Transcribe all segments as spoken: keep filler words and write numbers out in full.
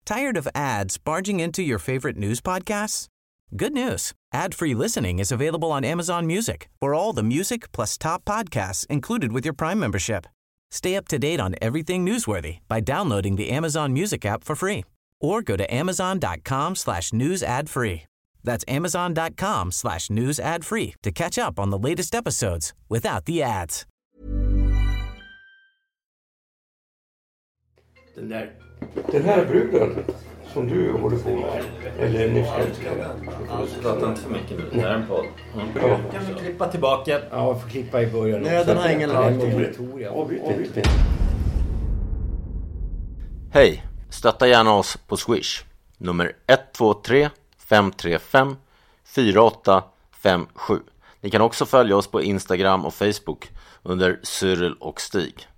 Tired of ads barging into your favorite news podcasts? Good news. Ad-free listening is available on Amazon Music for all the music plus top podcasts included with your Prime membership. Stay up to date on everything newsworthy by downloading the Amazon Music app for free or go to amazon.com slash news ad free. That's amazon.com slash news ad free to catch up on the latest episodes without the ads. Den där. Den här bruden som du håller på med, eller ni älskar. Prata inte för mycket nu, det här är en podd. Mm. Ja. Kan vi klippa tillbaka? Ja, vi får klippa i början. Nöden har ingen lag. Avbryt. Hej, stötta gärna oss på Swish. Nummer ett två tre fem tre fem fyra åtta fem sju. Ni kan också följa oss på Instagram och Facebook under Cyril och Stig.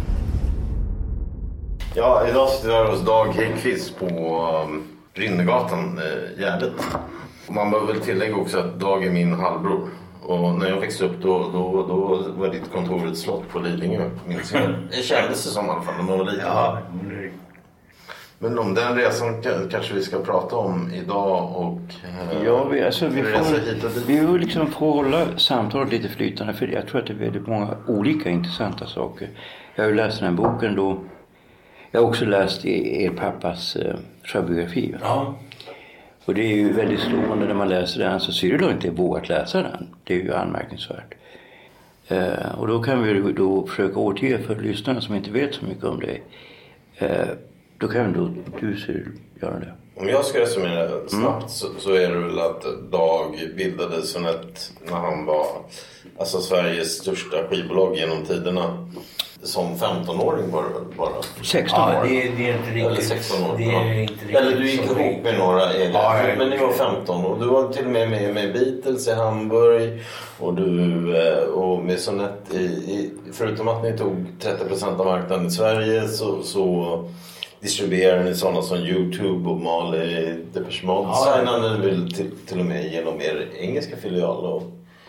Ja, idag sitter jag hos Dag Häggkvist på um, Rinnegatan, eh, Gärdet. Man bör väl tillägga också att Dag är min halvbror. Och när jag växte upp då, då, då var ditt kontor ett slott på Lidingö, minns jag. Det kändes det som i alla fall när man var liten. Ja, men om den resan kanske vi ska prata om idag och... Eh, Ja, vi, alltså, vi, resa får, hit och dit. vi får liksom få hålla samtalet lite flytande, för jag tror att det är väldigt många olika intressanta saker. Jag har ju läst den här boken då. Jag har också läst er pappas eh, självbiografi. Ja. Och det är ju väldigt slående när man läser den, så Cyril har inte vågat läsa den. Det är ju anmärkningsvärt. Eh, och då kan vi då försöka återge för lyssnarna som inte vet så mycket om det. Eh, då kan då du, Cyril, göra det. Om jag ska resumera snabbt mm. så, så är det väl att Dag bildade Sonett när han var alltså Sveriges största skivbolag genom tiderna. Som femtonåring var det väl bara? sexton år. Ja, det, är- det är inte riktigt. Eller sexton år. Det är ja. inte riktigt. Eller du gick så ihop med några egna. Ja, ja, men ni var femton och du var till och med med, med Beatles i Hamburg. Och du eh, och med Sonett i, i, förutom att ni tog trettio procent av marknaden i Sverige så, så distribuerade ni sådana som YouTube och Marley, Depeche Mode. Ja, Signade ni väl till, till och med genom er engelska filial och,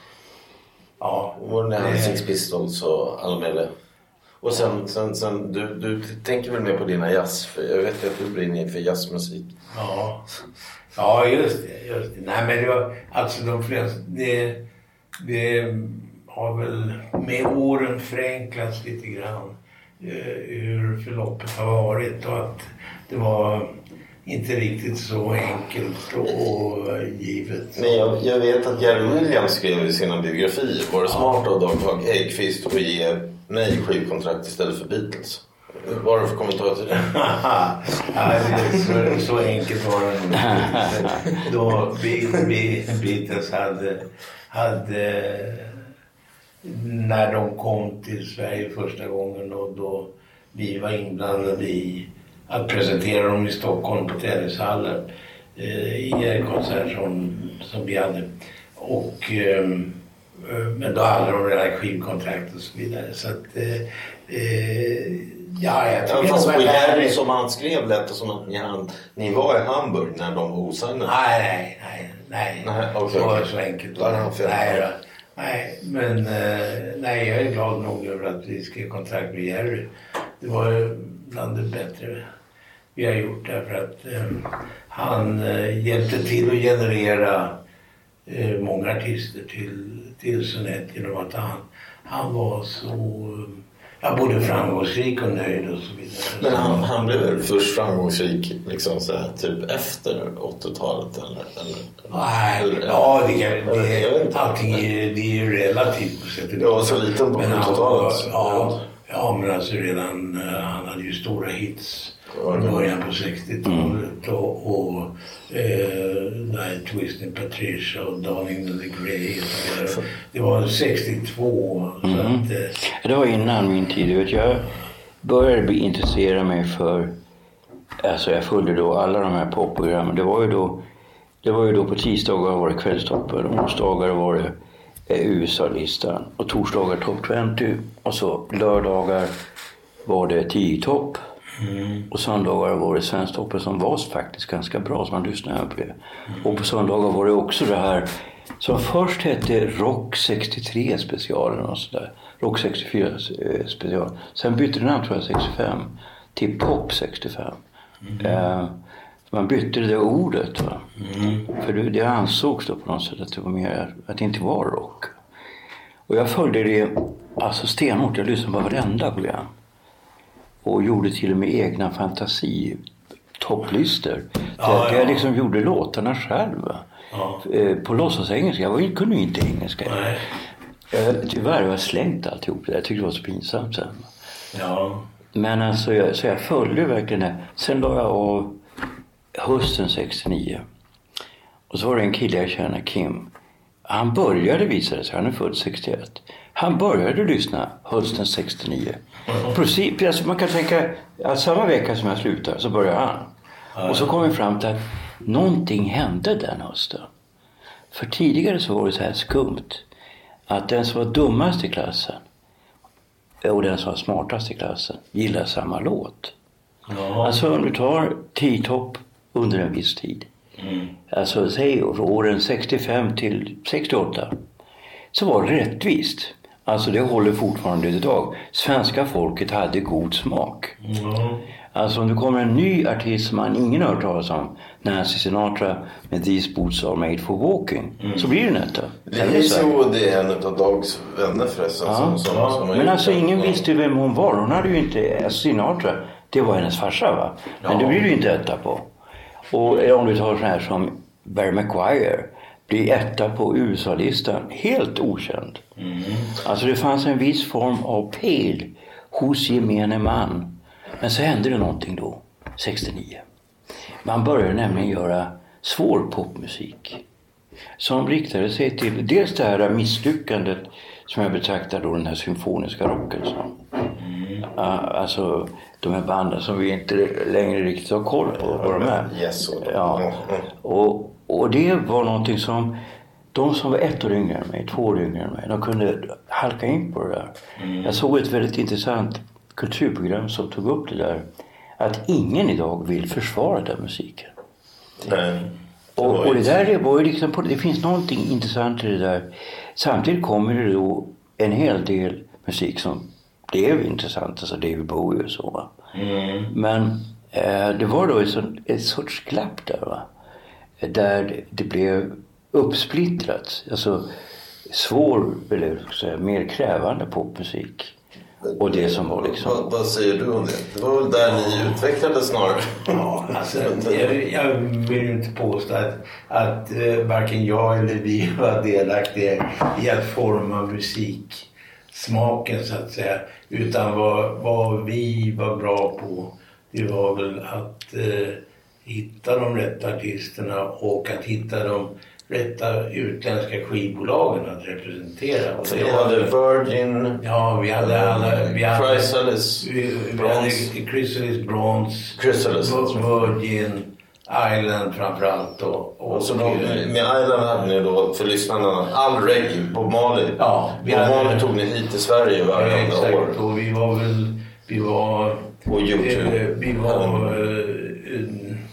Ja. och ni hade Six Pistols och alla möjliga. Och sen, sen, sen du, du tänker väl mer på dina jazz, för jag vet ju att du brinner för jazzmusik. Ja. Ja, just det, just det. Nej, men det var, alltså de flesta, det, det har väl med åren förenklats lite grann eh, hur förloppet har varit och att det var inte riktigt så enkelt och givet. Men jag, jag vet att Gary Williams skrev i sina biografier, var det smart av Dag Häggkvist att ge mig skivkontrakt istället för Beatles? Vad är det för kommentar till det? Ja, det så, så enkelt var det nog. Då Beatles hade, hade när de kom till Sverige första gången och då vi var inblandade i att presentera dem i Stockholm på tennishallen eh, i en konsert som, som vi hade. Och, eh, men då hade de redan skivkontrakt och så vidare. Så att, eh, eh, ja, jag tror ja, fast det på var Gary som han skrev lät det som att ni, han, ni var i Hamburg när de var osignade. Nej, nej, nej. nej okay, så, okay. så enkelt. Då han nej, då. nej, men eh, nej, jag är glad nog över att vi skrev kontrakt med Jerry. Det var bland det bättre vi har gjort därför att eh, han eh, hjälpte till att generera eh, många artister till, till Sonett genom att han, han var så ja, både framgångsrik och nöjd och så vidare. Men han, han blev väl först framgångsrik liksom så här, typ efter åttiotalet eller? eller Nej, eller, ja det, kan, eller, det, jag vet inte. allting är, det är ju relativt på sättet. Det var så liten på sjuttiotalet. Ja, ja, men alltså redan, han hade ju stora hits i början på sextiotalet och, och eh, Twisting Patricia och Darling in the Grey och så vidare. Det var sextiotvå. Mm. Så att, eh, det var innan min tid. Vet jag började bli intressera mig för, alltså jag följde då alla de här popprogrammen. Det var ju då, det var ju då på tisdagar var det Kvällstoppen, onsdagar var det eh, U S A-listan och torsdagar Top tjugo och så lördagar var det tio topp. Mm. Och söndagar var det Svensktoppen som var faktiskt ganska bra som man lyssnade på det. Mm. Och på söndagar var det också det här som först hette Rock sextiotre specialen och sådär. Rock sextiofyra special. Sen bytte det namn tror jag sextiofem till Pop sextiofem. Mm. Eh, man bytte det där ordet, va? Mm. För det, det ansågs då på något sätt att det var mer, att det inte var rock. Och jag följde det alltså stenhårt. Jag lyssnade på varenda program. Och gjorde till och med egna fantasi topplistor. Ja, där, ja. där jag liksom gjorde låtarna själv. Ja. På låtsas engelska. Jag var, kunde ju inte engelska. Nej. Jag, tyvärr var jag slängt alltihop. Jag tyckte det var så pinsamt sen. Ja. Men alltså jag, så jag följde verkligen det. Sen la jag av hösten sextionio. Och så var det en kille jag känner, Kim. Han började, visade sig, han är född sextioett. Han började lyssna hösten sextionio. Mm. Precis, alltså man kan tänka att samma vecka som jag slutar så börjar han. Mm. Och så kom vi fram till att någonting hände den hösten. För tidigare så var det så här skumt. Att den som var dummast i klassen och den som var smartast i klassen gillar samma låt. Ja. Alltså om du tar T-top under en viss tid. Mm. Alltså säg åren sextiofem till sextioåtta. Så var det rättvist. Alltså det håller fortfarande idag. Svenska folket hade god smak. Mm. Alltså om det kommer en ny artist som man ingen har hört talas om, Nancy Sinatra med These Boots Are Made For Walking, mm. så blir det netta. Det är så, det är en av Dags vänner förresten. Ja. Som, som, Ja. som Men alltså ingen ja. visste vem hon var. Hon hade ju inte, Sinatra, det var hennes farsa, va? Men ja. det blir det ju inte etta på. Och om du tar sån här som Barry McGuire, blir etta på U S A-listan, helt okänd. Mm. Alltså det fanns en viss form av pel hos gemene man. Men så hände det någonting då, sextionio. Man började nämligen göra svår popmusik. Som riktade sig till dels det här misslyckandet som jag betraktar då den här symfoniska rocken som. Mm. Alltså de här banden som vi inte längre riktigt har koll på vad de är. Yes. Ja. Och, och det var någonting som de som var ett år yngre än mig, två år yngre än mig, de kunde halka in på det där. Mm. Jag såg ett väldigt intressant kulturprogram som tog upp det där. Att ingen idag vill försvara den musiken. Nej. Det och, och det där det var ju liksom på, det finns någonting intressant i det där. Samtidigt kommer det då en hel del musik som det är intressant, alltså David Bowie och så, va. Mm. Men eh, det var då ett, sånt, ett sorts glapp där, va. Där det, det blev uppsplittrat. Alltså svår, eller säga, mer krävande popmusik. Och det som var liksom... Vad, vad säger du om det? Det var väl där ni utvecklade snarare. Ja, alltså jag, jag vill inte påstå att, att uh, varken jag eller vi var delaktiga i att forma musiksmaken så att säga. Utan vad, vad vi var bra på, det var väl att uh, hitta de rätta artisterna och att hitta de rätta utländska skivbolagen att representera. Alltså vi hade Virgin, ja, vi hade alla, vi hade Chrysalis, vi, vi hade Chrysalis, Bronze, Chrysalis, Virgin, Island framförallt. Och, och, och så då, med Island hade ni då för lyssnarna all reggae på Mali. Ja, vi hade, Mali tog ni hit till Sverige varje ja, exakt, år. Och vi var väl, vi var, och YouTube. Eh, vi var, eh,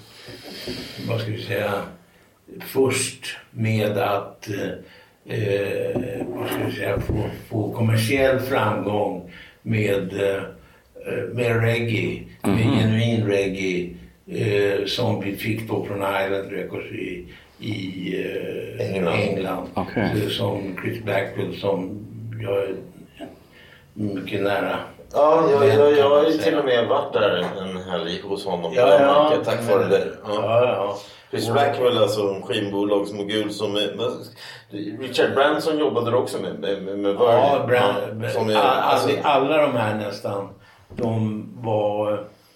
vad ska vi säga, först med att eh, vad ska jag säga, få, få kommersiell framgång med, eh, med reggae, med mm-hmm. genuin reggae eh, som vi fick då från Island Records i, i eh, England, England. Okay. Så, som Chris Blackwell som jag är mycket nära. Ja, jag, jag, jag har ju till och med varit där en helg hos honom. Ja, ja, tack vare det. Ja. Ja, ja. Chris Blackwell, alltså en skivbolagsmogul som är, Richard Branson jobbade också med med, med Virgin. Ja, Brand, som är, all, alltså, alla de här nästan, de var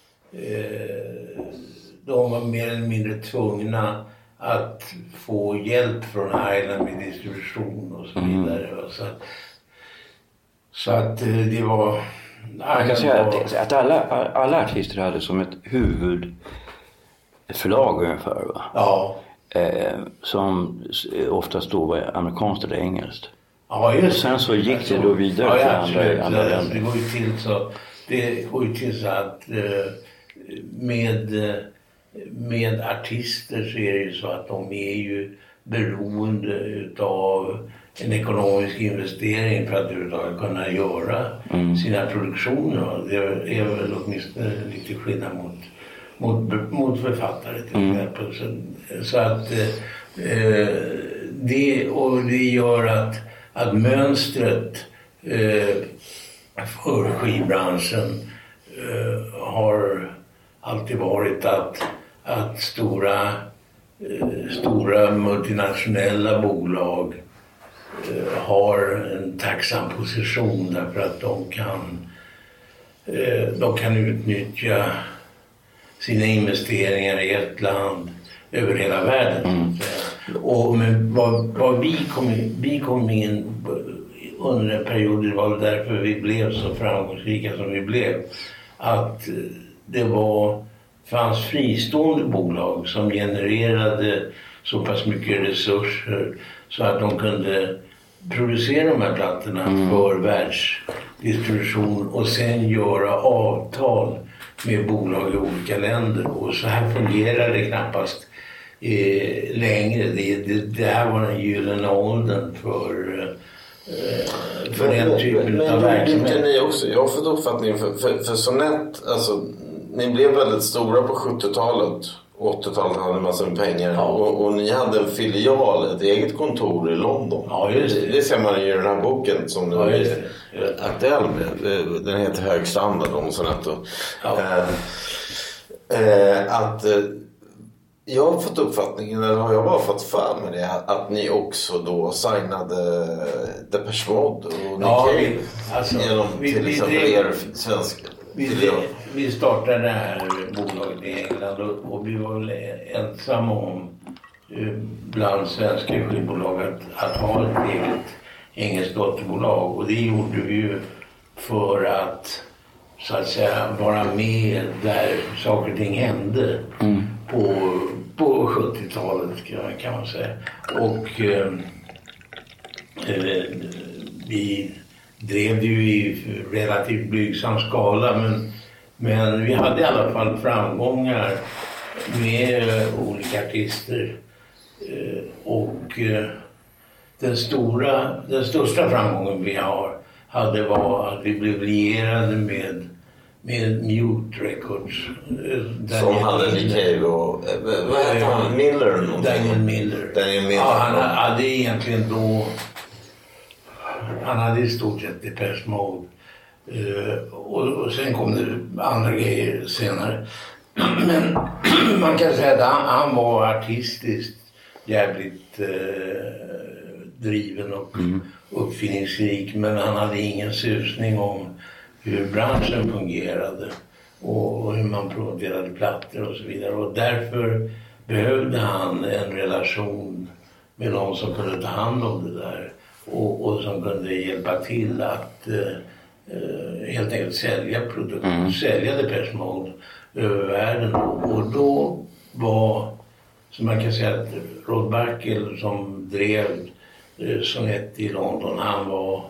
eh, de var mer eller mindre tvungna att få hjälp från Island med distribution och så vidare. Mm. Så, så att det var... Jag kan säga var, att, att alla, alla artister hade som ett huvud ett förlag ungefär, va? Ja. Eh, som oftast då var amerikanskt eller engelskt. Ja, just. Och sen så gick alltså, det då vidare ja, till andra, andra länder. Det går ju till så, det går ju till så att eh, med, med artister så är det ju så att de är ju beroende utav en ekonomisk investering för att överhuvudtaget kunna göra mm. sina produktioner. Det är väl åtminstone lite skillnad mot mot, mot författare till mm. exempel. Så, så att eh, det, och det gör att, att mönstret eh, för skivbranschen eh, har alltid varit att, att stora, eh, stora multinationella bolag eh, har en tacksam position därför att de kan, eh, de kan utnyttja sina investeringar i ett land över hela världen. Mm. Och men vad, vad vi, kom in, vi kom in under en period, det var därför vi blev så framgångsrika som vi blev, att det var, fanns fristående bolag som genererade så pass mycket resurser så att de kunde producera de här plattorna mm. för världsdistribution och sen göra avtal med bolag i olika länder. Och så här fungerar det knappast eh, längre. Det, det, det här var den gyllene åldern för, eh, för den typen men, av verksamhet. Men ni också, jag har fått uppfattningen för, för, för Sonett, alltså, ni blev väldigt stora på sjuttiotalet. åttiotalet hade en massa pengar. Ja. Och, och ni hade en filial, ett eget kontor i London. Ja, just det. Det, det ser man i den här boken som nu ja, är aktuell med. Den heter Hög standard om Sonett. Ja. Eh, eh, att eh, jag har fått uppfattningen, eller har jag bara fått för mig det, att ni också då signade Depeche Mode och Nick ja, Cave alltså, genom vi, till vi, exempel vi, er svenska. Vi, vi startade det här bolaget i England och, och vi var väl ensamma om bland svenska skivbolag att, att ha ett eget engelskt dotterbolag. Och det gjorde vi ju för att så att säga vara med där saker och ting hände mm. på, på sjuttiotalet kan man säga. Och eh, eh, vi drev det ju i relativt blygsam skala, men, men vi hade i alla fall framgångar med uh, olika artister. Uh, och uh, den, stora, den största framgången vi har hade var att vi blev lierade med, med Mute Records. Uh, Som hade Nick Cave och uh, vad heter han? Miller? Daniel Miller. Daniel Miller. Ja, han hade egentligen då han hade i stort sett Depeche Mode. Uh, och, och sen kom det andra grejer senare. Men man kan säga att han, han var artistiskt jävligt uh, driven och mm. uppfinningsrik. Men han hade ingen susning om hur branschen fungerade. Och, och hur man producerade plattor och så vidare. Och därför behövde han en relation med någon som kunde ta hand om det där. Och, och som kunde hjälpa till att eh, helt enkelt sälja produkter, mm. sälja Depeche Mode över världen. Och, och då var, som man kan säga, att Rod Backel som drev eh, Sonett i London, han var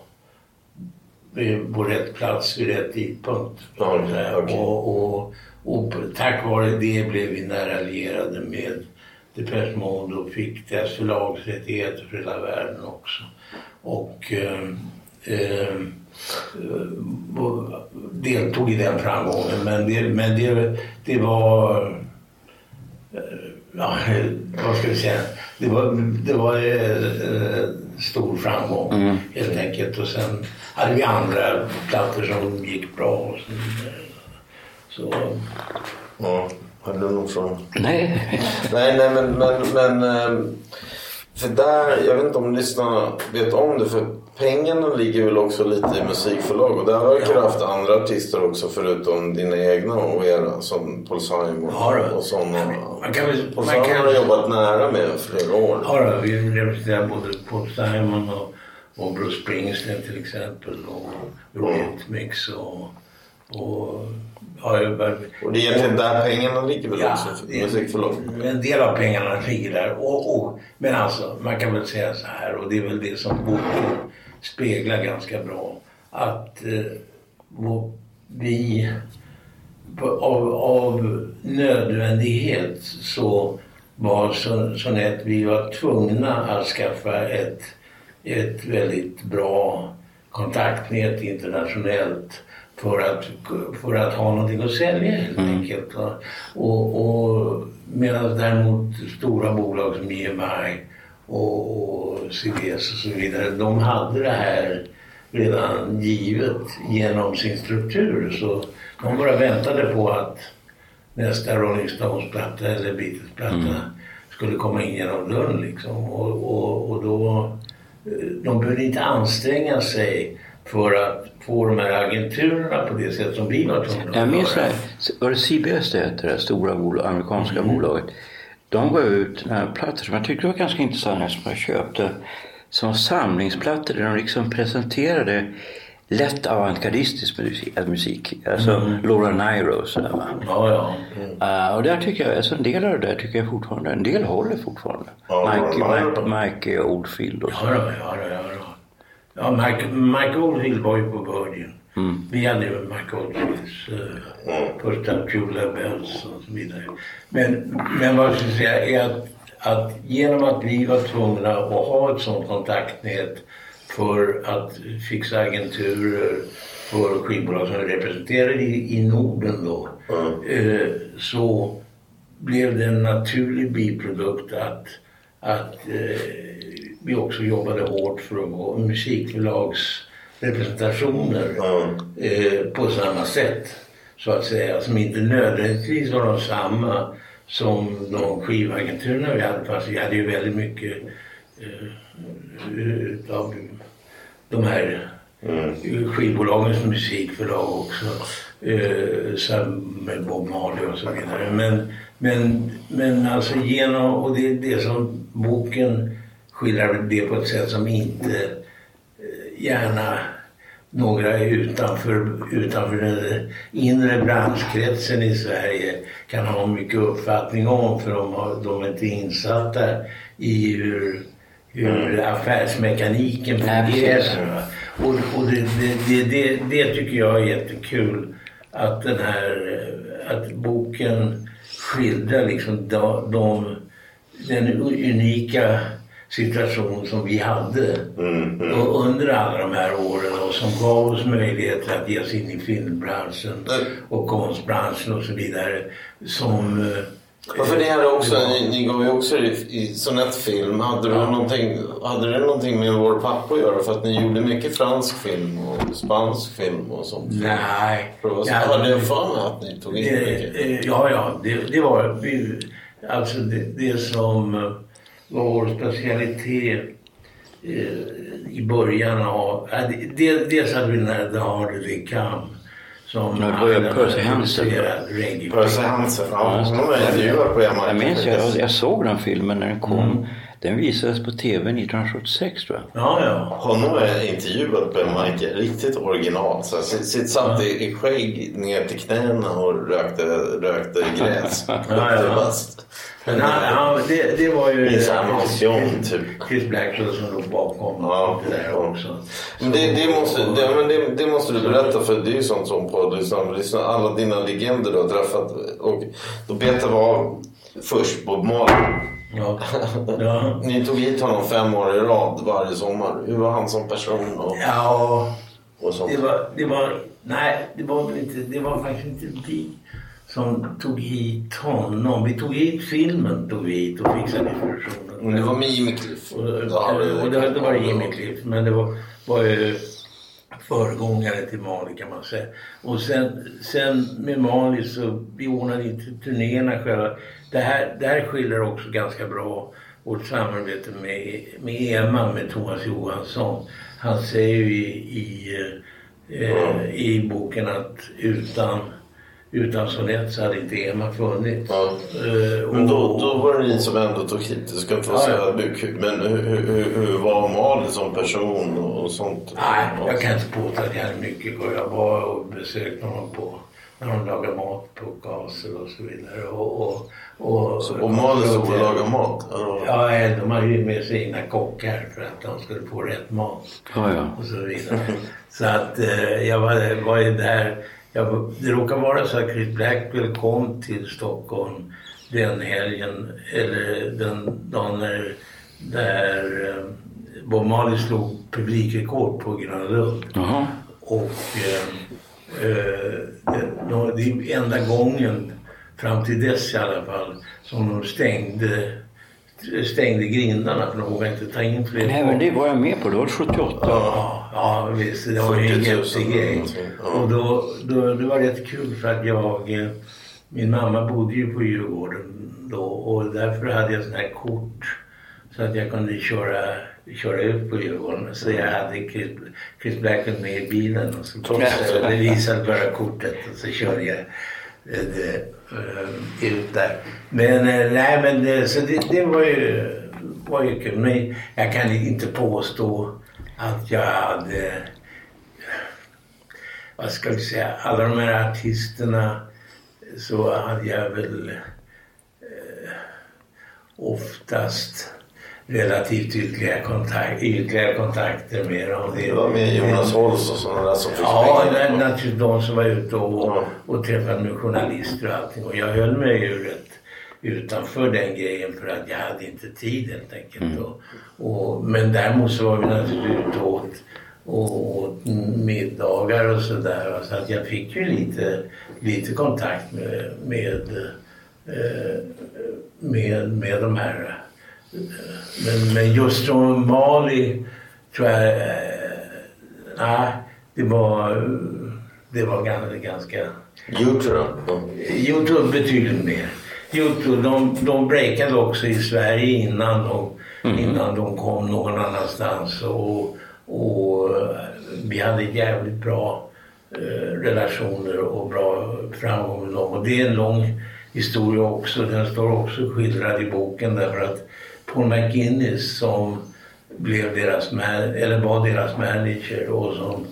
på rätt plats vid rätt tidpunkt. Okay, okay. Och, och, och tack vare det blev vi nära allierade med Depeche Mode och fick deras förlagsrättigheter för hela världen också. Och eh, eh, deltog i den framgången. Men det, men det, det var eh, ja, vad ska vi säga, det var, det var eh, stor framgång mm. helt enkelt. Och sen hade vi andra plattor som gick bra och så, så ja. Har du någon från? Nej. nej, nej, men, men, men för där, jag vet inte om lyssnarna vet om det, för pengarna ligger väl också lite i musikförlag och där verkar du haft andra artister också förutom dina egna och era som Paul Simon ja, och sådana. Man kan väl, Paul man Simon kan, har jobbat nära med flera år. Ja, vi representerar både Paul Simon och, och Bruce Springsteen till exempel och Eurythmics och och ja, och det är egentligen där pengarna ligger väl ja, också för musikförlag. En del av pengarna ligger där och, och, men alltså man kan väl säga så här, och det är väl det som boken speglar ganska bra, att eh, vi av, av nödvändighet så var så, så att vi var tvungna att skaffa ett, ett väldigt bra kontaktnät internationellt för att, för att ha någonting att sälja helt mm. enkelt. Och, och medan däremot stora bolag som E M I och, och C B S och så vidare, de hade det här redan givet genom sin struktur. Så de bara väntade på att nästa Rolling Stones-platta eller Beatles-platta mm. skulle komma in genom dörren liksom. Och, och, och då, de behövde inte anstränga sig för att få de här agenturerna på det sätt som vi var tvungna. Jag minns det, var det C B S det heter, det stora bolag, amerikanska mm. bolaget. De gav ut några plattor som jag tyckte var ganska intressanta som jag köpte. Som samlingsplattor där de liksom presenterade lätt avantgardistisk musik, musik. Alltså mm. Laura Nyro och sådär va. Ja, ja. Mm. Uh, och där tycker jag, alltså en del av det där tycker jag fortfarande, en del håller fortfarande. Ja, Mike, Mike, Mike Oldfield och så. Ja, ja, ja, ja. Ja, Mike, Mike Oldfield var ju på Virgin. Mm. Vi hade ju Mike Oldfields uh, mm. första True Bells och så vidare. Men, men vad jag skulle säga är att, att genom att vi var tvungna att ha ett sådant kontaktnät för att fixa agenturer för skivbolag som representerade i, i Norden då, mm. uh, så blev det en naturlig biprodukt att, att uh, vi också jobbade hårt för att få musikförlags representationer mm. eh, på samma sätt så att säga, som inte nödvändigtvis var de samma som de skivagenturerna vi hade, fast vi hade ju väldigt mycket eh, av de här mm. skivbolagens musikförlag också, eh, som med Bob Marley och så vidare, men, men, men alltså genom, och det är det som boken skildrar det på ett sätt som inte gärna några utanför, utanför den inre branschkretsen i Sverige kan ha mycket uppfattning om, för de, har, de är inte insatta i hur, hur mm. affärsmekaniken fungerar. Och, och det, det, det, det tycker jag är jättekul, att den här att boken skildrar liksom de, de, den unika situation som vi hade mm, mm. och under alla de här åren, och som gav oss möjligheter att ge oss in i filmbranschen mm. och konstbranschen och så vidare. Som, ja, för det här också, ni, ni gav ju också i, i sonettfilm. Hade du, ja. någonting, hade det någonting med vår pappa att göra? För att ni gjorde mycket fransk film och spansk film och sånt. Nej. Så ja, hade jag för mig att ni tog in det, mycket? Ja, ja. Det, det var alltså det, det som var vår specialitet eh, i början av... Äh, det, dels hade vi den här The Harder They Come, som ja, det var Percy Hansen. Percy Hansen, ja. ja. Jag minns, jag, jag såg den filmen när den kom. Mm. Den visades på tv nittonhundrasjuttiosex tror jag. Ja, ja. Honom är intervjuad på en Mike, riktigt original. Så sitt satt ja. i skägg ner till knäna och rökte, rökte gräs. ja, ja. Men han, han, det, det var ju Chris, typ. Chris Blackwell som låg bakom ja, det där också. Men det, det, måste, det, men det, det måste du berätta, för det är ju sånt som på lyssna, alla dina legender du har träffat. Och då betar vi av först Bob Marley. Ja. Ja. Ni tog hit honom fem år i rad varje sommar. Hur var han som person? Och, ja, och sånt? Det var, det var, nej, det var väl inte, det var faktiskt inte vi som tog hit honom. Vi tog hit filmen, tog vi hit och fixade distributionen. Men det var med Jimmy Cliff. Och, och det, det var Jimmy Cliff, men det var, var ju föregångare till Mali kan man säga. Och sen, sen med Mali så vi ordnade inte turnéerna själva. Det här, det här skiljer också ganska bra vårt samarbete med, med Emma, med Thomas Johansson. Han säger ju i, i, eh, i boken att utan Utan sonett så hade inte Emma funnits. Ja. Uh, men då, då var det ni som ändå tog hit. Det ska inte vara ja, så mycket. Men hur, hur, hur var Malin som person och sånt? Nej, jag kan inte påstå att jag hade mycket. Jag var och besökte honom på när de lagade mat på Gasel och så vidare. Och, och, och, så, och Malin stod och lagade mat? Ja, de hade ju med sig egna kockar för att de skulle få rätt mat. Ja, ja. Och så vidare. Så att uh, jag var, var ju där. Ja, det råkar vara så att Chris Blackwell kom till Stockholm den helgen, eller den dagen när, där Bob Marley slog publikrekord på Gröna Lund. Uh-huh. Och Eh, det, det är enda gången fram till dess i alla fall som de stängde stängde grindarna för de vågade inte ta in fler. Nej, men det var jag med på, det var sjuttioåtta. Ja, ja visst, det var ju en jättegrej. Och då, då, det var rätt kul för att jag, min mamma bodde ju på Djurgården då och därför hade jag sån här kort så att jag kunde köra, köra ut på Djurgården. Så jag hade Chris, Chris Blacklund med i bilen och så det visade bara kortet och så körde jag det, uh, ut där. Men uh, nej men det, så det, det var ju var ju kul. Men jag kan inte påstå att jag hade, vad ska vi säga, alla de här artisterna så hade jag väl uh, oftast relativt ytliga, kontakt, ytliga kontakter med dem. Det var med Jonas Holst och sådana där som fick ja, det, naturligtvis de som var ute och, ja. och träffade med journalister och allting. Och jag höll mig ju rätt utanför den grejen för att jag hade inte tid helt enkelt. Mm. Och, och, men däremot så var vi naturligtvis ute och åt, och, åt middagar och sådär. Så att jag fick ju lite, lite kontakt med, med, med, med de här. Men, men just från Mali tror jag, nej, det var, det var ganska, ganska... YouTube då? YouTube betydligt mer. YouTube, de, de breakade också i Sverige innan de, mm. innan de kom någon annanstans. Och, och vi hade jävligt bra eh, relationer och bra framgång med dem. Och det är en lång historia också. Den står också skildrad i boken därför att Paul McGuinness som blev deras man, eller var deras manager och som,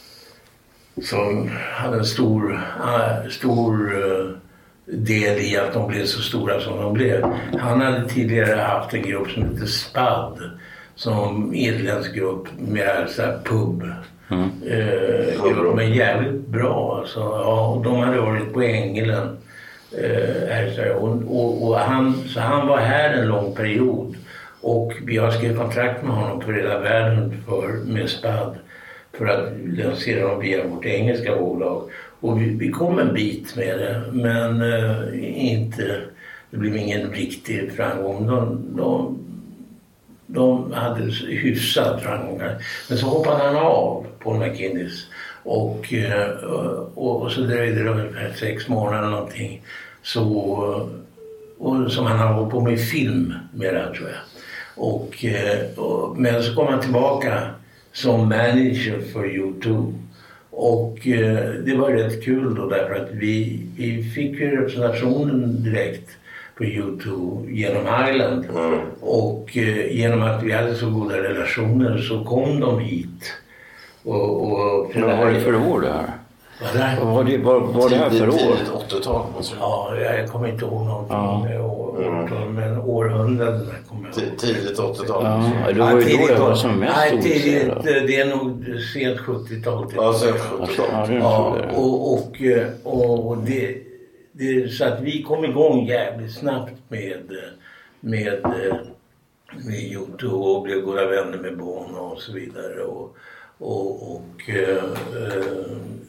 som hade en stor, stor del i att de blev så stora som de blev. Han hade tidigare haft en grupp som heter Spad som irländsk grupp med så här pub. Mm. Eh, men jävligt bra alltså. Ja, de hade varit på England. Uh, och, och, och han, så han var här en lång period och vi har skrivit kontrakt med honom för hela världen för, med Spad för att lansera dem via vårt engelska bolag och vi, vi kom en bit med det men uh, inte, det blev ingen riktig framgång. De, de, de hade hyfsad framgångar men så hoppade han av på McGuinness. Och, och, och så dröjde det ungefär sex månader eller någonting. Så, och, som han har hållit på med film med det tror jag. Och, och, men så kom han tillbaka som manager för YouTube. Och det var rätt kul då därför att vi, vi fick ju representationen direkt på YouTube genom Island. Mm. Och genom att vi hade så goda relationer så kom de hit. Och, och vad var det för år det här? Vad var det, var, var det här för år? Tidigt åttiotal. Ja, jag kommer inte ihåg någonting ja. med år, mm. men århundraden kommer jag ihåg. Tidigt åttiotal. Ja, det var ju ja, då det var som mest nej, tidigt, det är nog sent sjuttiotal. Ja, sent sjuttiotal. Ja, ja, och, och, och, och det, det, så att vi kom igång jävligt snabbt med, med, med YouTube och blev goda vänner med Bono och så vidare. Och, Och, och eh,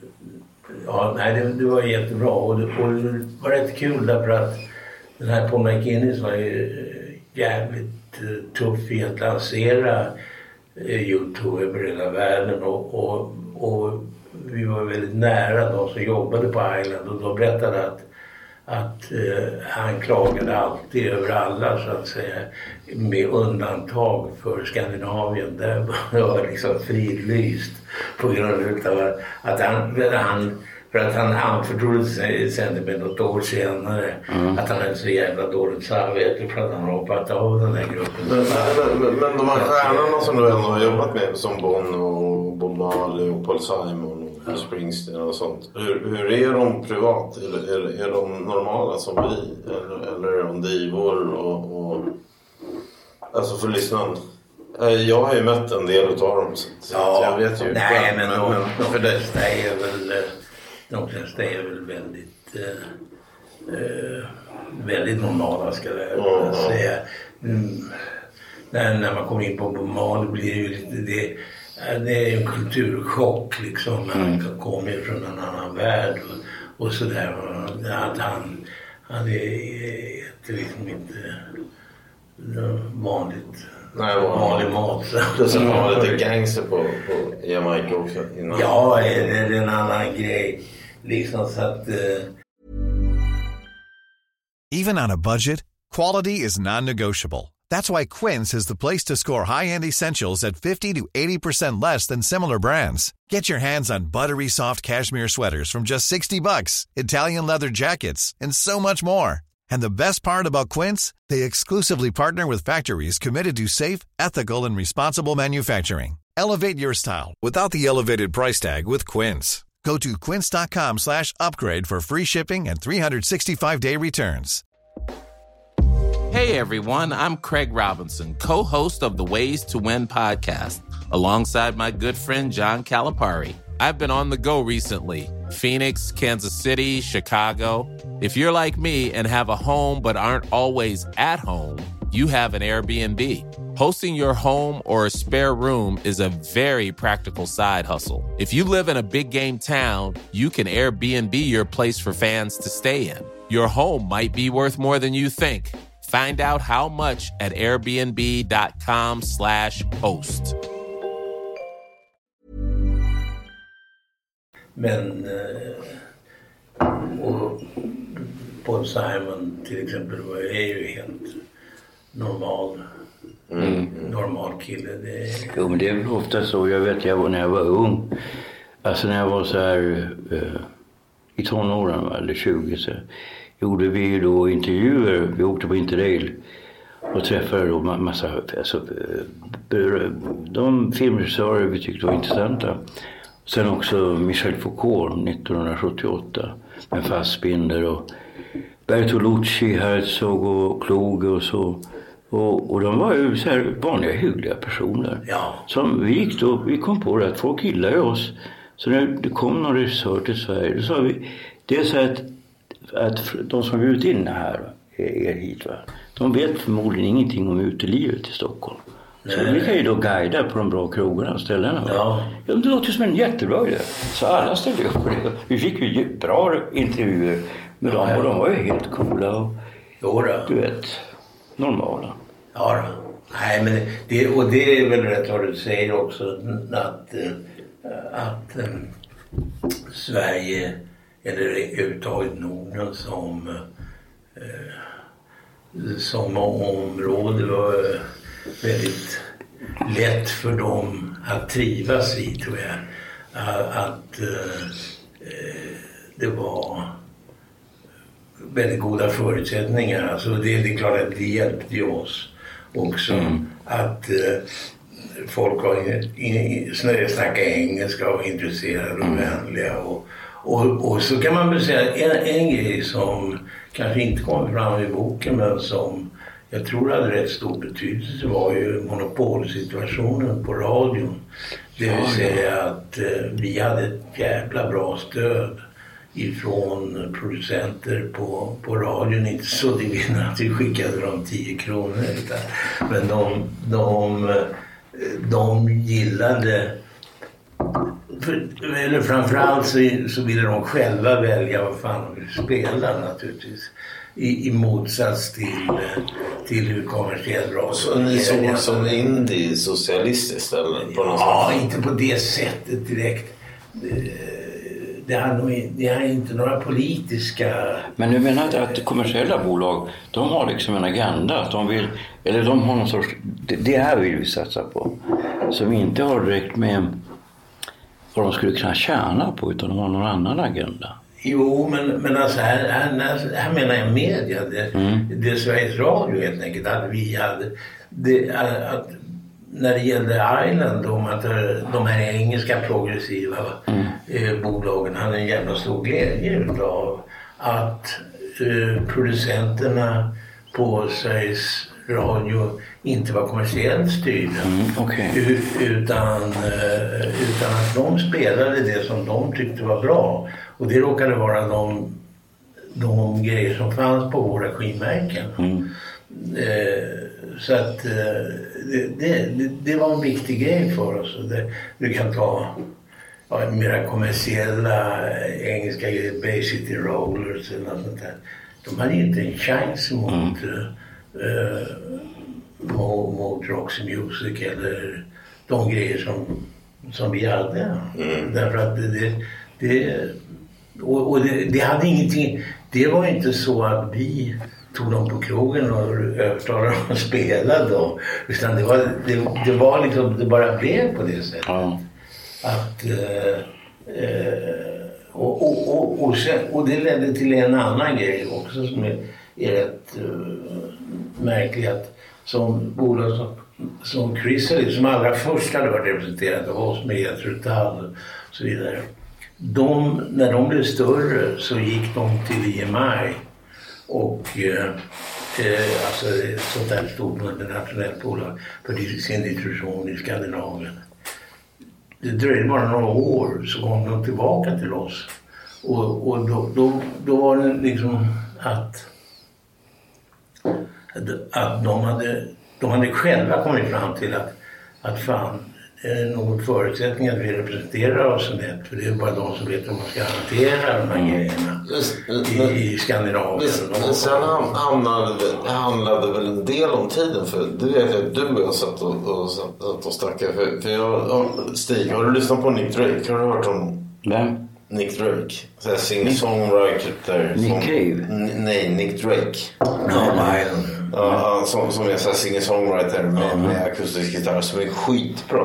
ja, nej, det, det var jättebra och det, och det var rätt kul därför att den här Paul McGuinness var ju jävligt eh, tuff i att lansera eh, YouTube över hela världen och, och, och vi var väldigt nära de som jobbade på Island och de berättade att att eh, han klagade alltid över alla så att säga med undantag för Skandinavien där var liksom fridlyst på grund av att han, han för att han anförtrodde sig sen med något år senare mm. att han hade så jävla dåligt samvete för att han hoppat av den här gruppen. Men, men, men de här stjärnorna som du ändå har jobbat med som Bono och Bob Marley och Paul Simon och Springsteen och sånt. Hur, hur är de privat? Eller är, är de normala som vi? Eller, eller är de divor och, och alltså för lyssnaren? Jag har ju mött en del av dem så ja, jag vet ju. Nej men, men, men de, för flesta är väl de flesta är väl väldigt eh, väldigt normala ska jag mm. säga. Mm. När, när man kommer in på Bob Marley blir det ju lite det det är en kulturchock liksom. Han mm. kommer från en annan värld och, och sådär. Att han, han är liksom inte vanligt. Nej, det var vanlig mat. Plus att han var lite gangster på, på Jamaica också innan. Ja, det är en annan grej. Liksom så att... Uh... Even on a budget, quality is non-negotiable. That's why Quince is the place to score high-end essentials at fifty to eighty percent less than similar brands. Get your hands on buttery soft cashmere sweaters from just sixty bucks, Italian leather jackets, and so much more. And the best part about Quince, they exclusively partner with factories committed to safe, ethical, and responsible manufacturing. Elevate your style without the elevated price tag with Quince. Go to quince.com slash upgrade for free shipping and three sixty-five day returns. Hey everyone, I'm Craig Robinson, co-host of the Ways to Win podcast, alongside my good friend John Calipari. I've been on the go recently. Phoenix, Kansas City, Chicago. If you're like me and have a home but aren't always at home, you have an Airbnb. Hosting your home or a spare room is a very practical side hustle. If you live in a big game town, you can Airbnb your place for fans to stay in. Your home might be worth more than you think. Find out how much at airbnb.com slash host. Men och Paul Simon till exempel är ju helt normal. Mm. Normal kille. Det är... Jo, men det är väl ofta så. Jag vet jag när jag var ung. Alltså när jag var så här eh, i tonåren eller tjugo så gjorde vi ju då intervjuer. Vi åkte på Interrail och träffade då massa alltså, de filmregissörer vi tyckte var intressanta. Sen också Michel Foucault nittonhundrasjuttioåtta med Fassbinder och Bertolucci, Herzog och Kluge och så. Och, och de var ju så här vanliga hyggliga personer. Ja. Som vi gick då, vi kom på det att folk gillar ju oss. Så när det kom någon regissör till Sverige, då sa vi, det är så att, att de som bjudit in här er hit, va, de vet förmodligen ingenting om utelivet i Stockholm. Så nej, vi kan ju då guida på de bra krogarna och ställena. Ja. Ja, det låter som en jättebra idé. Så alla ställde upp på det. Vi fick ju bra intervjuer med dem, ja, och de var ju helt coola och jo, du vet, normala. Ja, då. Nej, men det, och det är väl rätt vad du säger också, att, att um, Sverige, eller överhuvudtaget Norden som, uh, som område var väldigt lätt för dem att trivas i, tror jag. Uh, att uh, det var väldigt goda förutsättningar. Alltså det, det är klart att det hjälpte ju oss också. Mm. Att eh, folk var snackade engelska och intresserade och mm. vänliga. Och, och, och så kan man väl säga en, en grej som kanske inte kommer fram i boken men som jag tror hade rätt stor betydelse var ju monopolsituationen på radion. Det vill säga att eh, vi hade ett jävla bra stöd ifrån producenter på, på radion. Inte så det att vi skickade dem tio kronor. Utan, men de, de, de gillade, för, eller framförallt så, så ville de själva välja vad fan de ville spela naturligtvis. I, i motsats till, till hur kommersiell radio. Så ni såg som indie-socialistiskt eller? På något ja, sätt? inte på det sättet direkt. Det har, nog, det har inte några politiska... Men du menar att, att kommersiella bolag, de har liksom en agenda. Att de vill, eller de har någon sorts... Det, det här vill vi satsa på. Som inte har direkt med vad de skulle kunna tjäna på, utan de har någon annan agenda. Jo, men, men alltså här, här, här menar jag media. Det, mm. det är Sveriges Radio helt enkelt. Att vi hade... Det, att, när det gällde Island, om att de här engelska progressiva mm. eh, bolagen hade en jävla stor glädje av att eh, producenterna på Sveriges Radio inte var kommersiellt styrda. Mm, okay. U- utan, eh, utan att de spelade det som de tyckte var bra. Och det råkade vara de, de grejer som fanns på våra skivmärken. Mm. Eh, så att det, det, det var en viktig grej för oss. Det, du kan ta ja, mera kommersiella engelska grejer, Bay City Rollers eller något sånt där. De hade inte en chans mot, mm. uh, mot, mot Roxy Music eller de grejer som, som vi hade. Mm. Därför att det, det, det och, och det, det hade ingenting, det var inte så att vi tog dem på krogen och övertalade dem att spela då. Utan det var, det, det var liksom, det bara blev på det sättet. Mm. Att, eh, eh, och, och, och, och, sen, och det ledde till en annan grej också som är, är rätt uh, märklig. Att som bolag som, som Chrysalis, som allra först hade varit representerat av oss med Jethro och så vidare. De, när de blev större så gick de till E M I och eh, eh, alltså ett sånt där stort internationellt bolag för sin distribution i Skandinavien. Det dröjde bara några år så kom de tillbaka till oss. Och, och då, då, då var det liksom att, att de, hade, de hade själva kommit fram till att, att fan, är det någon förutsättning att vi representerar oss rätt? För det är bara de som vet hur man ska hantera de här mm. grejerna i, i Skandinavien. Men, men sen handlade, handlade väl en del om tiden, för det vet jag att du och jag satt och, och, satt och snackade. För, för jag, Stig, har du lyssnat på Nick Drake? Har du hört om Vem? Nick Drake? Såhär singer-songwriter. Nick som, Cave? N- nej, Nick Drake. No, nej. Ja, som, som är så singer-songwriter med, mm. med akustisk gitarr som är skitbra.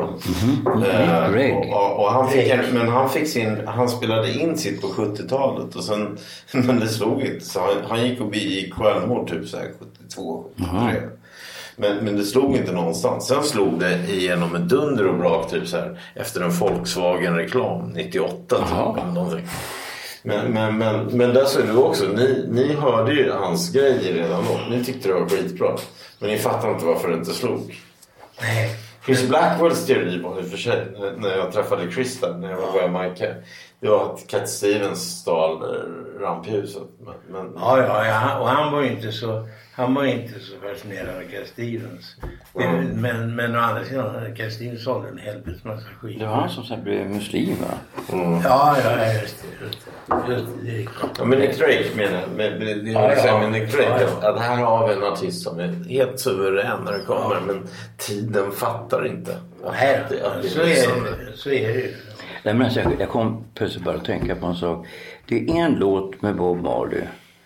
Mm-hmm. Uh, och, och han fick en, men han fick sin, han spelade in sitt på sjuttiotalet och sen, men det slog inte. Så han, han gick och begick självmord typ så här sjuttiotvå sjuttiotre. Mm. Men, men det slog inte någonstans. Sen slog det igenom en dunder och brak typ så här efter en Volkswagen-reklam nittioåtta typ, eller någonting. Men, men, men, men där så är det också, ni, ni hörde ju hans grejer redan då. Ni tyckte det var skitbra. Men ni fattar inte varför det inte slog. Nej. Chris Blackwells teori var i och för sig, när jag träffade Chris där, när jag var på Jamaica. Det var att Cat Stevens stal ramphuset. Men, men... Ja, ja, ja, och han var ju inte så, han var inte så fascinerad av Cat Stevens. Mm. Men, men å andra sidan, Cat Stevens sålde en helvetes massa skit. Det var han som sen blev muslim, va? Mm. Ja, ja, just det. Just det, just det. Ja, men Nick Drake menar med, med, med, ja, ja. med Nick Drake, ja, ja. Att här har vi en artist som är helt suverän när det kommer, ja. Men tiden fattar inte. Nej, att det, att det så, är liksom... det, så är det ju. Nej, men alltså, jag kom plötsligt bara att tänka på en sak. Det är en låt med Bob Marley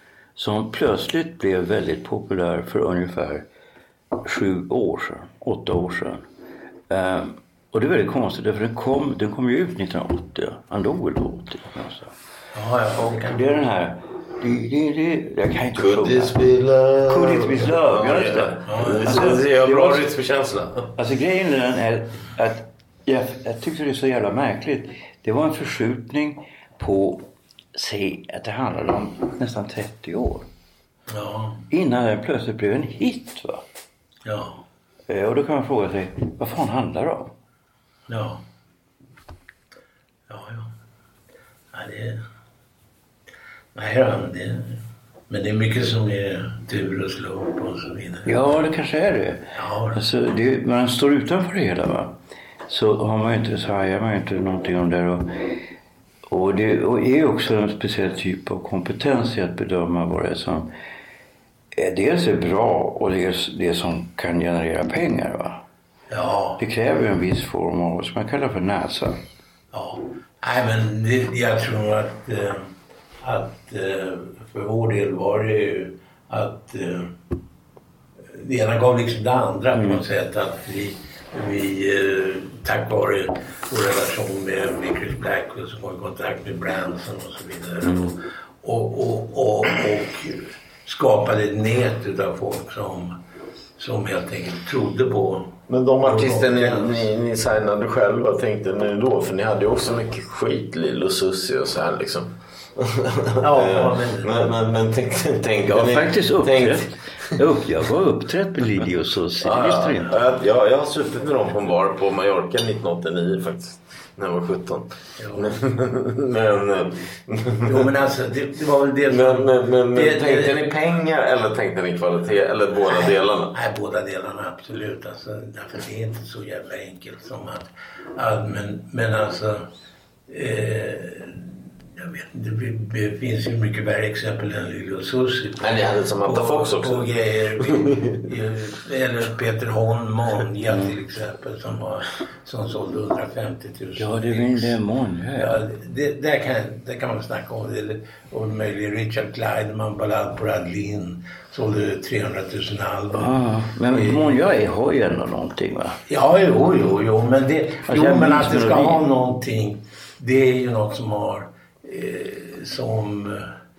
som plötsligt blev väldigt populär för ungefär sju år sedan, åtta år sedan. Um, och det är väldigt konstigt, för den kom, den kom ju ut nittonhundraåttio. Han dog väl åttio. Alltså. Ja, jag och det är den här... Det, det, det, jag kan inte Could this be love? Could it be love? Ja, just det. Alltså, det är bra rytmkänsla. Alltså grejen är, är att jag, jag tyckte det är så jävla märkligt. Det var en förskjutning på, säg att det handlade om nästan trettio år. Ja. Innan den plötsligt blev en hit, va? Ja. Och då kan man fråga sig, vad fan handlar det om? Ja. Ja, ja. Nej, det är... Nej, det... Men det är mycket som är tur och slump och så vidare. Ja, det kanske är det. Ja. Alltså, det, man står utanför det hela, va? Så har man ju inte, så hajar man ju inte någonting om det. Och, och det och är också en speciell typ av kompetens i att bedöma vad det är som dels är bra och dels det som kan generera pengar, va? Ja. Det kräver en viss form av, som man kallar för näsa. Ja. Nej, men det, jag tror att, äh, att äh, för vår del var det ju att äh, det ena gav liksom det andra på något sätt. Att vi, vi äh, tack vare vår relation med, med Chris Blackwell som var i kontakt med Branson och så vidare. Mm. Och, och, och, och, och skapade ett nät utav folk som, som helt enkelt trodde på. Men de artister ni, ni, ni signade själva, tänkte ni då? För ni hade ju också mycket skit, Lil och Susie och så här liksom. Ja, men... men, men, men tänk, tänk, jag har ni, faktiskt uppträtt. Upp, jag var uppträtt med Lili och Susie, det visste du inte. Ja, jag, jag har suttit med dem på en bar på Mallorca nittonhundraåttionio faktiskt. När jag var sjutton. Ja. men, jo, men alltså, det, det var väl det. Men, men, men, det, men tänkte det, ni pengar eller tänkte ni kvalitet? Eller båda delarna? Nej, båda delarna absolut. Alltså, därför det är inte så jävla enkelt som att... att men, men alltså... Eh, jag vet inte, det, det finns ju mycket värre exempel än Lili och Susie. Men ni hade som Matta Fox också. På grejer. Eller Peter Holm, Monja till exempel, som, var, som sålde hundrafemtio tusen. Ja, det var det Monja. Ja, det, där, kan, där kan man snacka om det. Och möjligen Richard Kleiderman, Ballad på Radlin, sålde trehundratusen album. Ja, men Monja har ju ändå någonting, va? Ja, jo, jo, jo. Men, det, alltså, jo, men att det ska ha någonting, det är ju något som har... Eh, som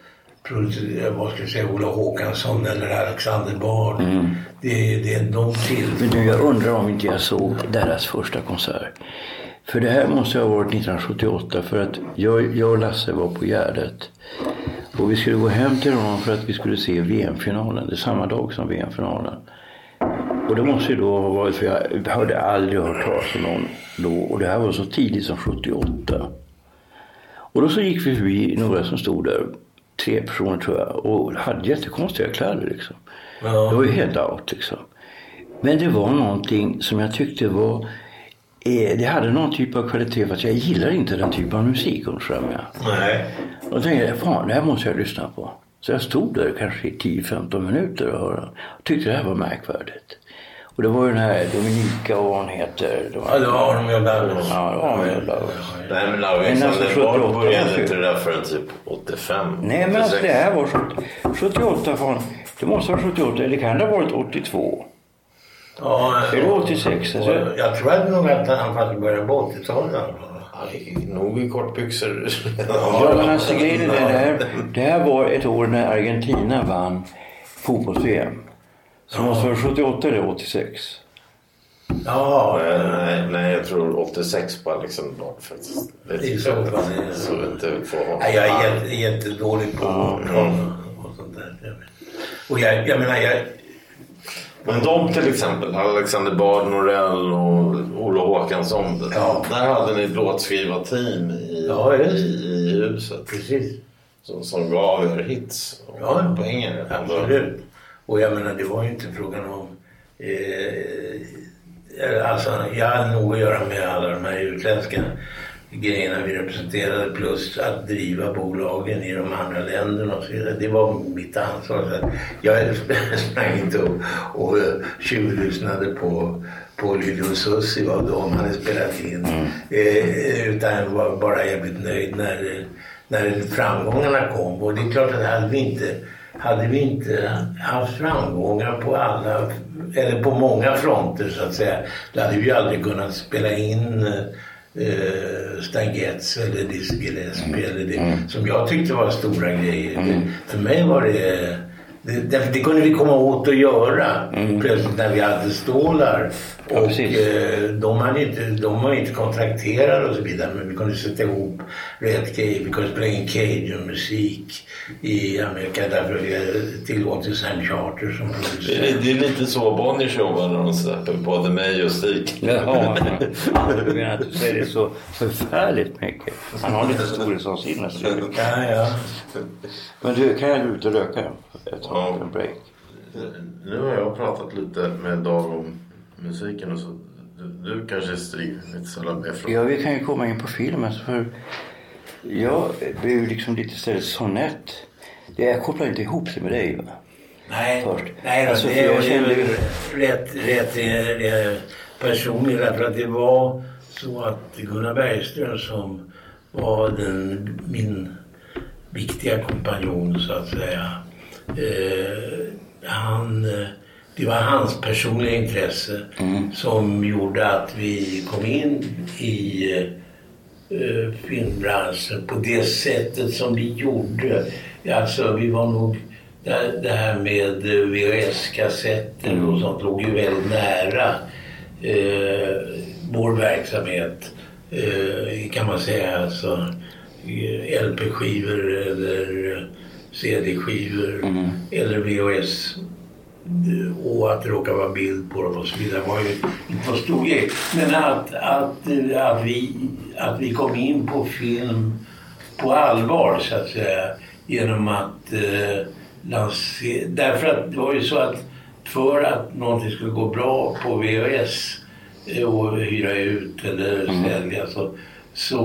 eh, vad ska jag säga, Ola Håkansson eller Alexander Bard. Mm. Det, det är de till. Men nu, jag undrar om inte jag såg deras första konsert. För det här måste ha varit nittonhundrasjuttioåtta, för att jag, jag och Lasse var på Gärdet. Och vi skulle gå hem till honom för att vi skulle se V M-finalen. Det är samma dag som V M-finalen. Och det måste ju då ha varit, för jag hade aldrig hört talas om någon då. Och det här var så tidigt som sjuttioåtta. Och då så gick vi förbi några som stod där, tre personer tror jag, och hade jättekonstiga kläder liksom. Ja. Det var ju helt out liksom. Men det var någonting som jag tyckte var, eh, det hade någon typ av kvalitet, för att jag gillar inte den typen av musik, om jag. Nej. Och då tänkte jag, fan, det här måste jag lyssna på. Så jag stod där kanske i tio femton minuter och hörde, och tyckte det här var märkvärdigt. Och det var ju den här Dominika och vad hon heter. Det var, ja, det var Army of Lovers. Ja, det var Army of Lovers. Nej, men Alexander Bard började inte det där förrän typ åttiofem. Nej, men alltså det här var sjuttioåtta. Fan. Det måste vara sjuttioåtta, eller kan det ha varit åttiotvå? Ja, är det åttiosex? Alltså? Jag, jag tror att nog att han faktiskt började på åttiotalet. Nog i kortbyxor. Ja, men alltså grejen är det här. Det här var ett år när Argentina vann fotbolls-V M. Så måste vara sjuttioåtta eller åttiosex? Ja, nej, nej, jag tror åttiosex på Alexander Bard faktiskt. Det är så, så inte får ha. Nej, jag är jätte, jättedålig på mm. och sånt där. Och jag, jag menar, jag... Men de till exempel, Alexander Bard, Norell och Ola Håkansson, ja. Där hade ni ett låtskriva team i, ja, i, i huset. Precis. Som, som gav er hits och ja, pengar. Absolut. Och jag menar, det var ju inte frågan om... Eh, alltså, jag hade nog att göra med alla de här utländska grejerna vi representerade, plus att driva bolagen i de andra länderna och så vidare. Det var mitt ansvar. Så jag sprang inte och, och tjuvlyssnade på, på Lili och Susie, vad de hade spelat in. Mm. Eh, utan var bara jävligt nöjd när, när framgångarna kom. Och det är klart att hade vi inte... Hade vi inte haft framgångar på alla, eller på många fronter så att säga, då hade vi aldrig kunnat spela in eh, Stan Getz eller Dizzy Gillespie eller det, mm. som jag tyckte var stora grejer. Mm. Det, för mig var det, det, det, det kunde vi komma åt att göra mm. plötsligt när vi hade stålar. Och eh, de, hade inte, de var inte kontrakterade och så vidare, men vi kunde sätta ihop rätt grejer. Vi kunde spela in Cajun-musik i Amerika, därför vi hade tillgång till Sam Charter som producerar. Det, det är lite så Bonnie show när de släpper både mig och Stig. Jaha, du menar att du säger det så förfärligt mycket. Han har lite storhetsvansinne. Ja, ja. Men du, kan jag gå ut och röka ett tag för en break? Nu har jag pratat lite med Dag om musiken och så. Du, du kanske Stig lite sällan med från. Ja, vi kan ju komma in på filmen, för jag blev liksom lite stället sonett. Jag kopplar inte ihop sig med dig, va? Nej, först. nej då, alltså, det är jag kände ju rätt, rätt, rätt personligt, därför att det var så att Gunnar Bergström, som var den, min viktiga kompanjon så att säga, eh, han... Det var hans personliga intresse mm. som gjorde att vi kom in i uh, filmbranschen på det sättet som vi gjorde. Alltså vi var nog, det, det här med V H S-kassetter mm. och sånt låg ju väldigt nära uh, vår verksamhet, uh, kan man säga. Alltså L P-skivor eller C D-skivor mm. eller V H S och att det råkade vara bild på dem och så vidare var ju inte en stor grej. Men att, att, att, vi, att vi kom in på film på allvar så att säga genom att eh, lansera. Därför att det var ju så att för att någonting skulle gå bra på V H S och hyra ut eller sälja så, så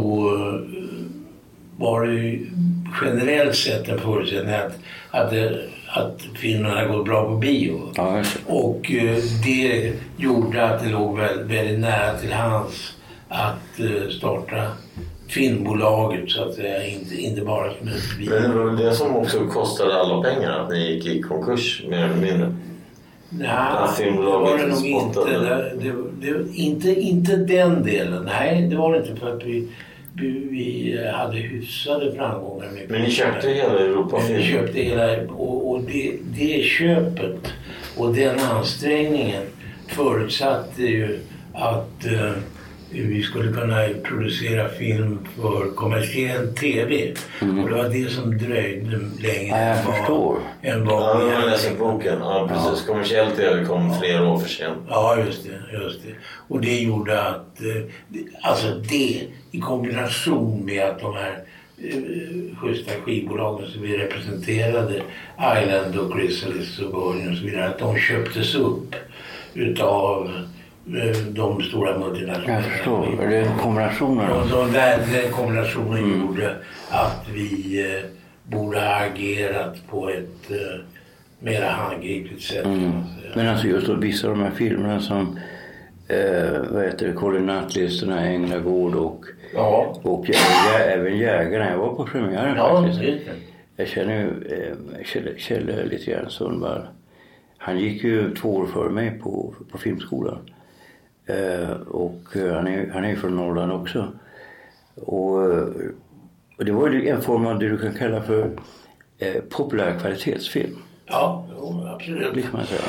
var det ju generellt sett en förutsättning att, att, att filmerna går bra på bio. Ja, och det gjorde att det låg väldigt, väldigt nära till hands att starta filmbolaget så att säga, inte, inte bara som ett bio. Men det var det som också kostade alla pengar, att ni gick i konkurs mer eller mindre? Nej, det var det nog inte. Det, det, det, inte. Inte den delen. Nej, det var det inte för att vi, vi, vi hade hyfsade framgångar. Med Men ni köpte hela Europa? Vi köpte hela, och, och det, det köpet och den ansträngningen förutsatte ju att uh, vi skulle kunna producera film för kommersiell tv. Mm. Och det var det som dröjde längre. Ja, jag förstår. Än vad ja, jag läste boken. Ja, precis. Ja. Kommersiell tv kom flera år för sent. Ja, just det, just det. Och det gjorde att, alltså det i kombination med att de här eh, schyssta skivbolagen som vi representerade, Island och Chrysalis och Virgin och så vidare, att de köptes upp utav de stora multinationella. Jag förstår, den kombinationen. Och de där, den kombinationen mm. gjorde att vi eh, borde ha agerat på ett eh, mer handgripligt sätt. Mm. Men alltså just då vissa av de här filmerna som eh, vad heter det, koordinatlistorna, Änglagård och, ja. och ja, även Jägarna. Jag var på premiären ja, faktiskt. Det. Jag känner ju eh, Kjell, Kjell lite grann Sundvall. Han gick ju två år före mig på, på filmskolan. Uh, och uh, han är han är från Norrland också. Och, uh, och det var ju en form av det du kan kalla för uh, populär kvalitetsfilm. Ja, jo, absolut. Det kan man säga.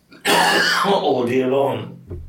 Och det var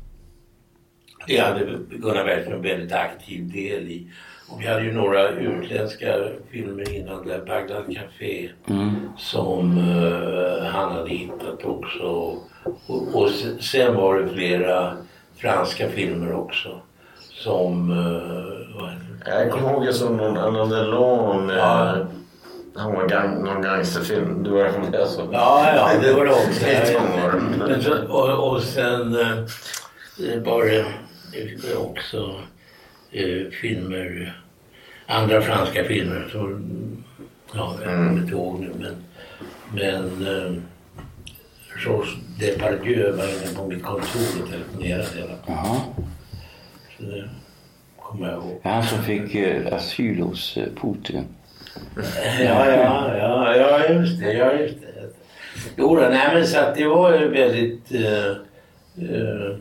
det hade Gunnar Bergström en väldigt aktiv del i. Och vi hade ju några utländska filmer innan där, Bagdad Café, mm. som uh, han hade hittat också. Och, och sen var det flera franska filmer också som uh, jag kommer ihåg jag såg någon annan Delon med ja. Han var gang, någon gangsterfilm. Du var från det så. Ja, ja, det var det också. Men så, och, och sen uh, var det också uh, filmer, andra franska filmer så, ja, jag kommer inte ihåg nu, men men uh, Georges Depardieu var inne på mitt kontor och telefonerade hela. Jaha. Så det kommer jag ihåg. Han som fick eh, asyl hos eh, Putin. Ja, ja, ja, ja, just det, ja, just det. Jo, nej, men så att det var ju väldigt eh, eh,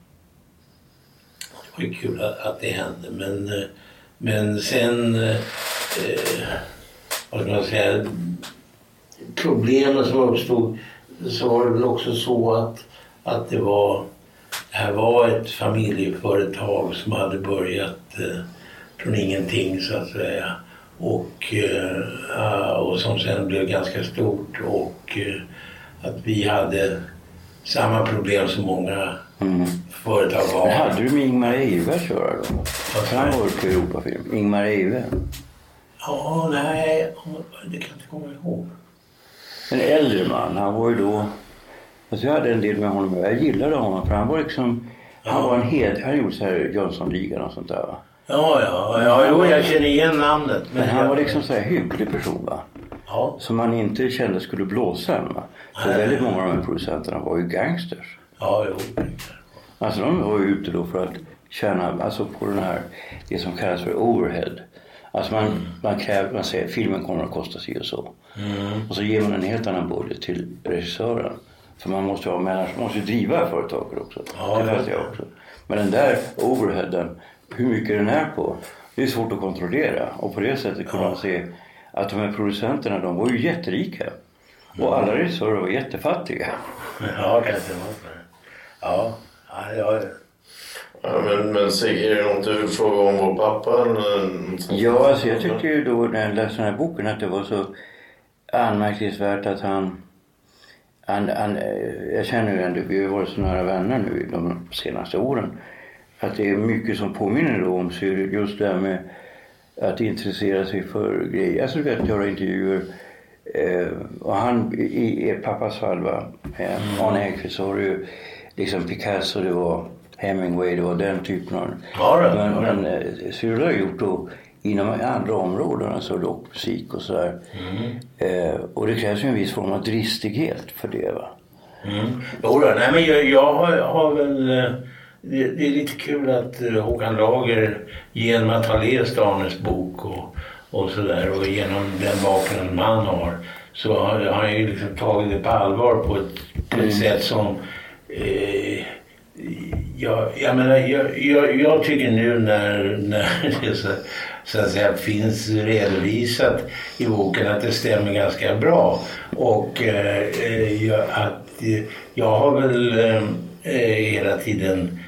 det var ju kul att, att det hände, men eh, men sen eh, vad ska man säga, problemen som uppstod, så var det väl också så att, att det var det här var ett familjeföretag som hade börjat eh, från ingenting så att säga, och, eh, och som sen blev ganska stort, och eh, att vi hade samma problem som många mm. företag har. Men hade du med Ingmar Eive att köra då? Han var på Europafilm. Ingmar Eive? Ja, nej, det kan jag inte komma ihåg. En äldre man, han var ju då, alltså jag hade en del med honom, jag gillade honom för han var liksom, ja. han var en helt, han gjorde så här Jönssonligan och sånt där va? Ja, ja, ja, jo, jag känner igen namnet. Men, men han var liksom så här hygglig person va? Ja. Som man inte kände skulle blåsa va? För nej. Väldigt många av de här producenterna var ju gangsters. Ja, jo. Alltså de var ju ute då för att tjäna, alltså på den här, det som kallas för overhead. Alltså man, mm. man kräver, man säger filmen kommer att kosta sig och så. Mm. Och så ger man en helt annan budget till regissören. För man måste ha människor, man måste driva företaget också. Ja, det vet jag också. Men den där overheaden, hur mycket den är på, det är svårt att kontrollera. Och på det sättet kunde ja. man se att de här producenterna, de var ju jätterika. Mm. Och alla regissörer var jättefattiga. Ja, kanske var det. Ja, ja, ja. Ja, men, men är det något du frågar om vår pappa? Eller? Ja, alltså jag tyckte ju då när jag läste den här boken att det var så anmärkningsvärt att han han, han, jag känner ju ändå, vi har varit så nära vänner nu de senaste åren, att det är mycket som påminner då om Cyril, just det här med att intressera sig för grejer. Alltså du vet, göra intervjuer. Eh, och han, i, i pappas fall va, eh, mm. Arne Häggkvist, så har du ju liksom Picasso, det var Hemingway, det var den typen av... Ja, det, men ja, men eh, Cyril har gjort då inom andra områden, alltså rockmusik och sådär. Mm. Eh, och det krävs ju en viss form av dristighet för det va. Mm. Jo, nej, men jag, jag har, har väl... Det, det är lite kul att uh, Håkan Lager genom att ha läst Arnes bok och, och sådär, och genom den bakgrunden han har, så har, har han ju liksom tagit det på allvar på ett, på ett mm. sätt som eh, jag, jag menar jag, jag, jag tycker nu när, när det så, så att säga finns redovisat i boken att det stämmer ganska bra, och eh, jag, att jag har väl eh, hela tiden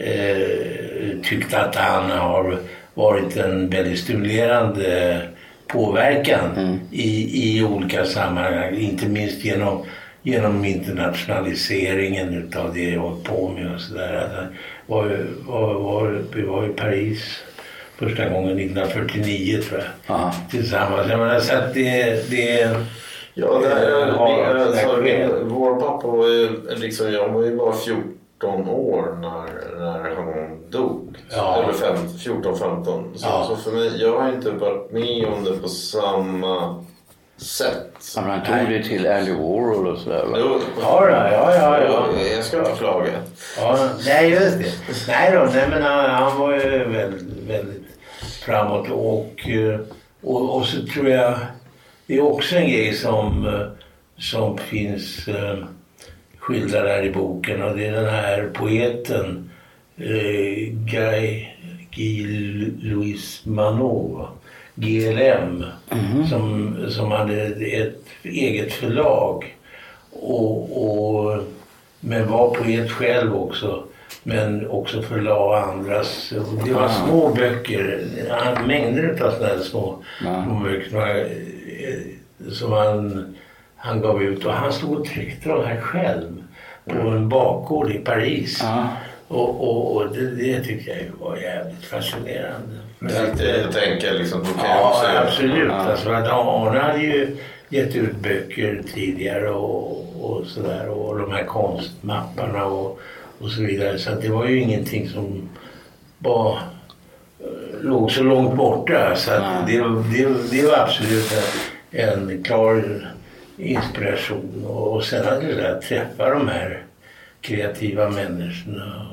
Eh, tyckt att han har varit en väldigt stimulerande påverkan mm. i, i olika sammanhang, inte minst genom, genom internationaliseringen utav det jag håller på med och sådär. Var, var, var, vi var i Paris första gången nittonhundrafyrtionio tror jag. Aha. Tillsammans. Jag menar, så att det, det ja, det är, har, det, alltså, det, vår pappa var ju liksom, jag var ju bara fjorton år när, när han dog. Ja. Eller femton, fjorton femton. Så, ja. så för mig, jag har inte varit med om det på samma sätt. Men han tog det till Andy Warhol och sådär va? Jo, ja, ja, ja, ja. Jag ska inte klaga. Ja, nej, just det. Nej då, nej, men han, han var ju väldigt, väldigt framåt. Och, och, och så tror jag, det är också en grej som, som finns skildrad här i boken. Och det är den här poeten eh, Guy, Guy Louis Manot, G L M, mm-hmm. som, som hade ett eget förlag och, och, men var poet själv också, men också förlag andras. Det var små böcker, mängder av sådana här små, mm. små böcker som han, han gav ut, och han stod och tryckte de här själv på en bakgård i Paris. Mm. Och, och, och det, det tyckte jag var jävligt fascinerande. Jag tänker liksom på ja, absolut. Ja. Alltså, att Arne hade ju gett ut böcker tidigare och, och sådär, och de här konstmapparna och, och så vidare. Så att det var ju ingenting som var, låg så långt borta. Så att det, det, det var absolut en, en klar inspiration. Och, och sen hade jag träffat de här kreativa människorna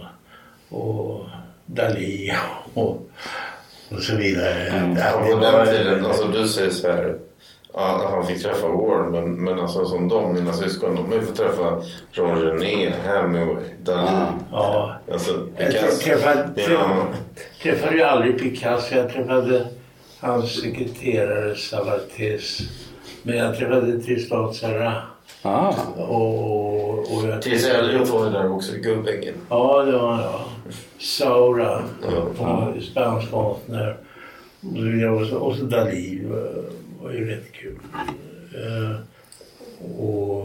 och Dalí och, och så vidare. Mm. Ja, på den tiden, alltså du säger så här, ja, han fick träffa Warren, men, men alltså som de, mina syskon, de har ju fått träffa Jean Genet, Hemingway, Dalí. Ja, alltså, jag träffade, ja. träffade ju aldrig Picasso, jag träffade hans sekreterare Savates, men jag träffade Tristan Tzara. Ah. Och, och jag Tills Elliot var ju där också, Gubbängen. Ja, det var jag. Saura, ja. Spansk konstnär. Och så, och så Dalí var, var ju rätt kul. Uh, och,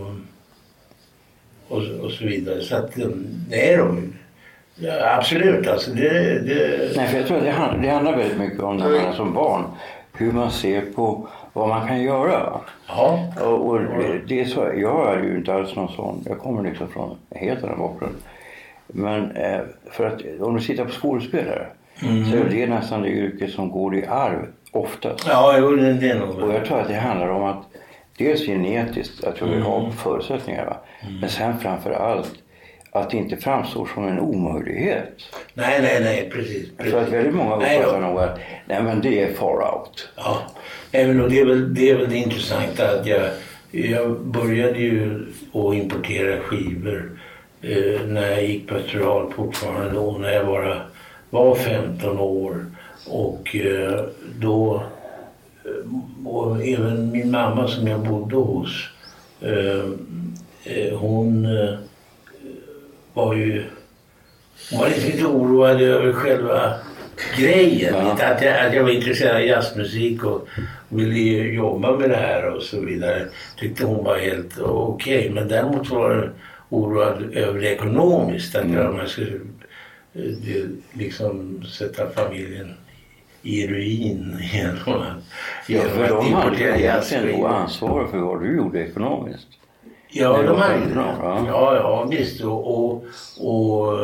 och, och så vidare. Så att, nej då. Ja, absolut, alltså det... det... Nej, för jag tror att det handlar, det handlar väldigt mycket om när man är som barn. Hur man ser på vad man kan göra. Ja. Och, och det, det är så, jag är ju inte alls någon sån. Jag kommer liksom från helt annan bakgrund. Men eh, för att om du sitter på skådespelare mm. så är det nästan det yrke som går i arv oftast. Ja, jo, det, det är nog. Och jag tror att det handlar om att dels genetiskt, att vi mm. har förutsättningar va. Mm. Men sen framför allt att det inte framstår som en omöjlighet. Nej, nej, nej, precis. precis. För att väldigt många uppfattar nog att nej, men det är far out. Ja, även och det är väl det är väl det intressanta att jag, jag började ju att importera skivor eh, när jag gick pastoral fortfarande då, när jag bara var femton år. Och eh, då, och även min mamma som jag bodde hos, eh, hon eh, var ju hon var lite oroad över själva grejen. Ja. Att, jag, att jag var intresserad av jazzmusik och ville jobba med det här och så vidare. Tyckte hon var helt okej. Okay. Men däremot var jag oroad över det ekonomiskt. Att mm. jag, man skulle det, liksom sätta familjen i ruin genom att, ja, genom för att de importera jazzmusik. Du var ansvarig för vad du gjorde ekonomiskt. Ja, de hade det. Ja. Ja, ja, visst. Och, och, och,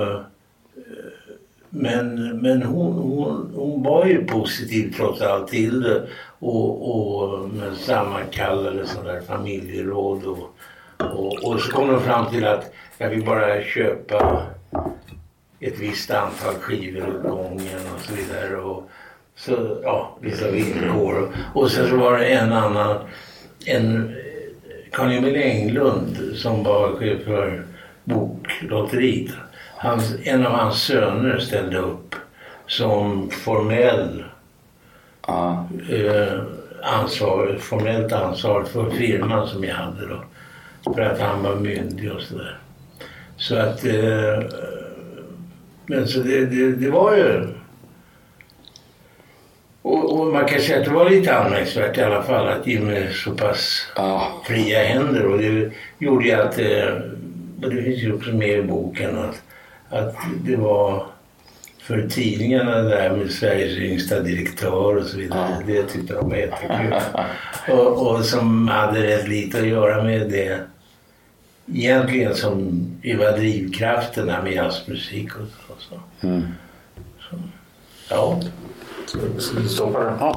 men men hon, hon, hon var ju positiv trots allt till det. Och, och sammankallade sådana där familjeråd. Och, och, och så kom de fram till att jag vill bara köpa ett visst antal skivor åt gången och så vidare. Och så, ja, vissa villkor. Och, och sen så var det en annan, en Carl-Emil Englund som var chef för boklotteriet. Hans, en av hans söner ställde upp som formell ja. eh, ansvar, formellt ansvar för firman som jag hade då. För att han var myndig och sådär. Så att eh, men så det, det, det var ju och, och man kan säga att det var lite anmärkningsvärt i alla fall att ge mig så pass ja. fria händer, och det gjorde ju att eh, det finns ju också med i boken att, att det var för tidningarna där med Sveriges yngsta direktör och så vidare, ja. Det tyckte de var jättekul. och, och som hade rätt lite att göra med det egentligen som ju var drivkrafterna med jazzmusik och så. så. Mm. så ja. Ja.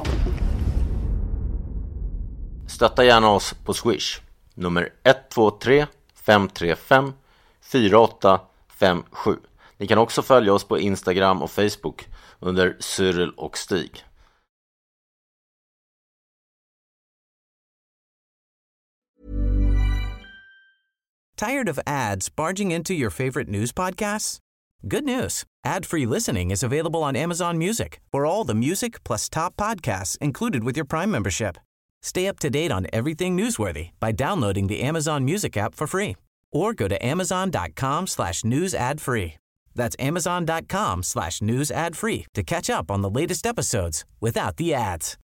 Stötta gärna oss på Swish. Nummer ett två tre fem tre fem fyra åtta fem sju. Ni kan också följa oss på Instagram och Facebook under Cyril och Stig. Tired of ads barging into your favorite news podcasts? Good news. Ad-free listening is available on Amazon Music for all the music plus top podcasts included with your Prime membership. Stay up to date on everything newsworthy by downloading the Amazon Music app for free or go to amazon.com slash news ad free. That's amazon.com slash news ad free to catch up on the latest episodes without the ads.